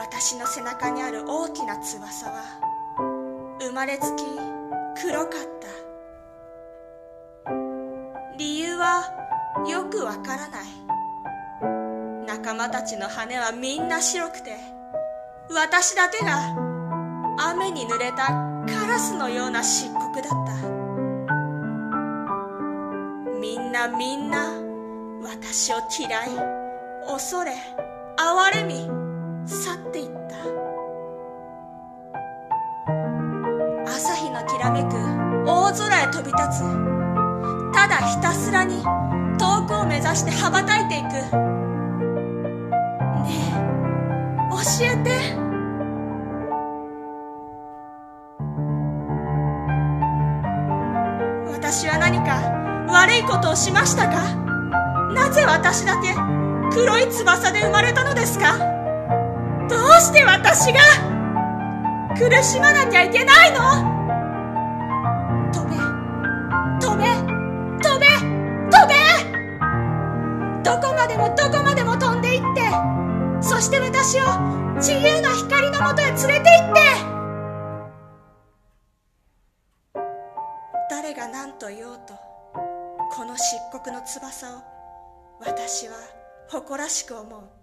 私の背中にある大きな翼は生まれつき黒かった。理由はよくわからない。仲間たちの羽はみんな白くて、私だけが雨に濡れたカラスのような漆黒だった。みんな私を嫌い、恐れ、哀れみ、去っていった。朝日のきらめく大空へ飛び立つ。ただひたすらに遠くを目指して羽ばたいていく。ねえ、教えて。私は何か悪いことをしましたか？なぜ私だけ黒い翼で生まれたのですか？どうして私が苦しまなきゃいけないの？飛べ、飛べ、飛べ、飛べ！どこまでもどこまでも飛んでいって、そして私を自由な光のもとへ連れて行って。誰が何と言おうと、この漆黒の翼を私は誇らしく思う。